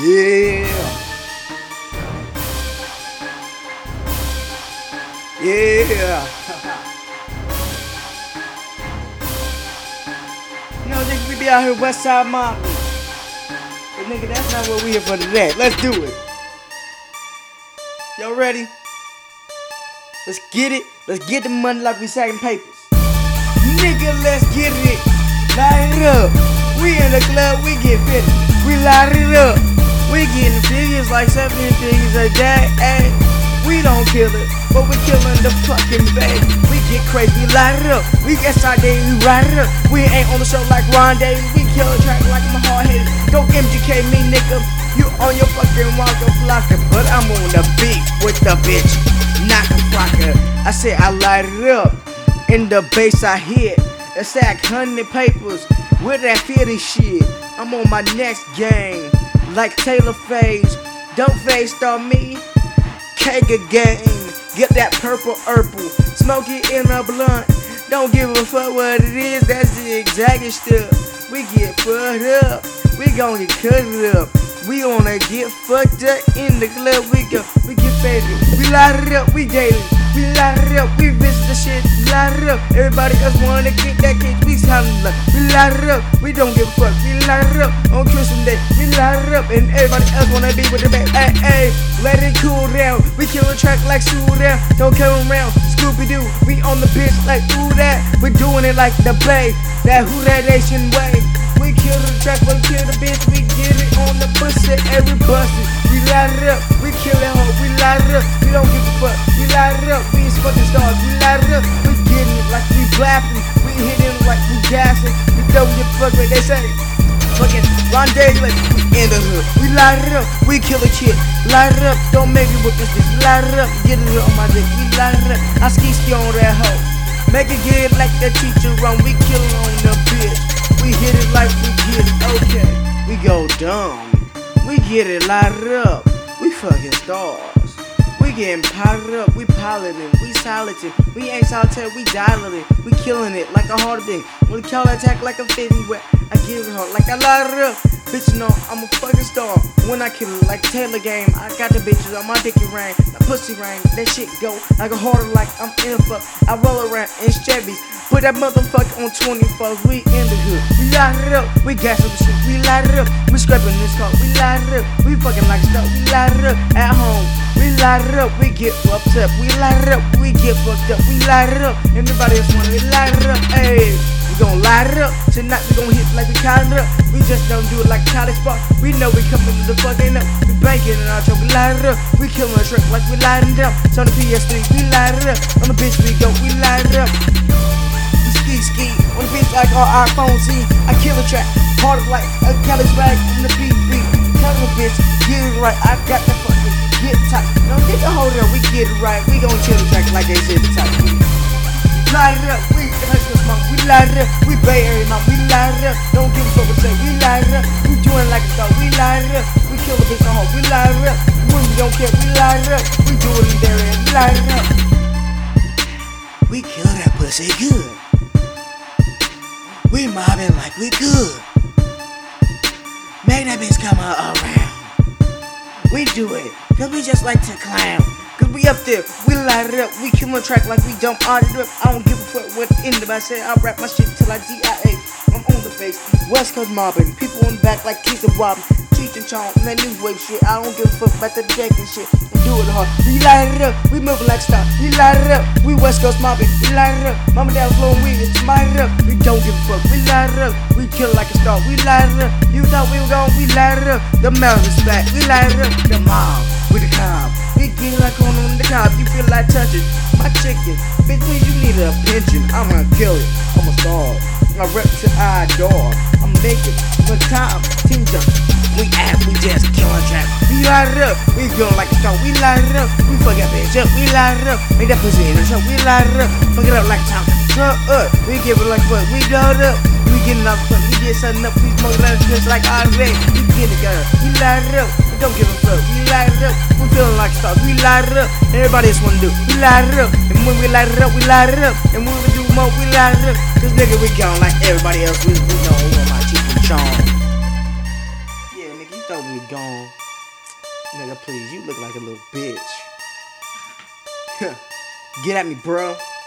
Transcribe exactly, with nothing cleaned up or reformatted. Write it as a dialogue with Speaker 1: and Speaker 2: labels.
Speaker 1: Yeah. Yeah. You know, nigga, we be out here West Side mobbing. But nigga, that's not what we here for today. Let's do it. Y'all ready? Let's get it. Let's get the money like we sacking papers. Nigga, let's get it. Light it up. We in the club, we get fifty. We light it up. We getting figures like seven figures a day. Ay. We don't kill it, but we killing the fucking bag. We get crazy, we light it up. We get started, we ride it up. We ain't on the show like Ron Davis. We kill a track like I'm hard headed. Don't M G K me, nigga. You on your fucking walker flocker, but I'm on the beat with the bitch. Knock a flocker. I said I light it up. In the bass I hit. It's like hundred papers with that fifty shit. I'm on my next game, like Taylor Phase. Don't face on me. Kega gang, get that purple purple, smoke it in a blunt. Don't give a fuck what it is, that's the exact stuff. We get fucked up, we gon' get cut up. We wanna get fucked up in the club. We go, we get faded, we light it up, we daily. We light it up, we visit the shit, we light it up. Everybody else wanna get that cake, we sound like. We light it up, we don't give a fuck. We light it up on Christmas Day, we light it up, and everybody else wanna be with the back. Hey, hey, let it cool down. We kill a track like School Down. Don't come around, Scooby Doo. We on the bitch like ooh that. We doing it like the Bay, that Who That Nation way. We kill the track, but kill the bitch. We get it on the pussy, every bust it. We light it up, we kill it hoe. We light it up, we don't give a fuck. We light it up, we is fucking stars. We light it up, we getting it like we blapping. We hitting it like we gassing. We don't give a fuck what they say. Fucking Ron Davis, like we in the hood. We light it up, we kill a kid. Light it up, don't make me whip this bitch. Light it up, get it on my dick. We light it up, I ski ski on that hoe. Make it get like the teacher run. We kill it on the bitch. We hit it like we get it, okay. We go dumb. We get it, light it up. We fucking stars. We getting powdered up. We piloting. We silencing. We ain't solitaire. We dialing. We killing it like a hard thing. We kill attack like a fifty wet. I give it hard like I light it up. Bitch, no, I'm a fucking star. When I kill it like Taylor game, I got the bitches on my dicky ring, my pussy ring. That shit go like a harder, like I'm in a fuck. I roll around in Chevys, put that motherfucker on twenty-fours. We in the hood, we light it up. We gas up the shit, we light it up. We scraping this car, we light it up. We fucking like stuff, we light it up. At home, we light it up. We get fucked up, we light it up. We get fucked up, we light it up. Everybody else wanna, we light it up. Ayy. We gon' light it up, tonight we gon' hit like we counted up. We just don't do it like college spot. We know we coming to the fucking up. We banking in our truck, we light it up. We killing a truck like we lighting it up. So on the P S three, we light it up. On the bitch we go, we light it up. We ski ski, on the bitch like our iPhone Z. I kill a track, hard like a college rag on the beat beat. Tell the bitch, get it right, I got the fucking get tight. Don't get the hold up, we get it right. We gon' chill the track like they said the type. Light it up, we touch the smoke, we light it up, we bay every mouth, we light it up, don't give a fuck what say, we light it up, we doing like a dog, we light it up, we kill a bitch on hope, we light it up, when we don't care, we light it up, we do it in there and we light it up. We kill that pussy good, we mobbing like we good, make that bitch come around, we do it, cause we just like to clown. Cause we up there, we light it up, we kill a track like we don't add it up. I don't give a fuck what in the I said, I rap my shit till I D I A. I'm on the base, West Coast mobbing, people in the back like Keith and Wobbin, Cheech and Chong, and that new wave shit. I don't give a fuck about the deck and shit. And do it hard. We light it up, we moving like stop. We light it up, we West Coast mobbing, we light it up. Mama down flowing weed, it's light it up. We don't give a fuck, we light it up. We kill like a star, we light it up. You thought we were gone, we light it up. The mouth is back, we light it up. The mob with the cob. We get like on on the cob, you feel like touching my chicken. Bitch, when you need a pension, I'm gonna kill it. I'm a star. I rep to I adore. I'm naked, but time, team jump. We act, we just killing track. We light it up, we going like a star. We light it up, we fuck that bitch up. We light it up, make that pussy in the truck. We light it up, fuck it up like a top. Truck up, we give it like what? We got up, we getting up, we get something up. We smoke like just like our day. We get it, girl. We light it up. Don't give a fuck, we light it up, we feeling like stars, we light it up, everybody just wanna do, we light it up, and when we light it up, we light it up, and when we do more, we light it up, cause nigga we gone like everybody else, we, we know we want my Cheech and Chong. Yeah, nigga, you throw me money gone. Nigga, please, you look like a little bitch. Get at me, bro.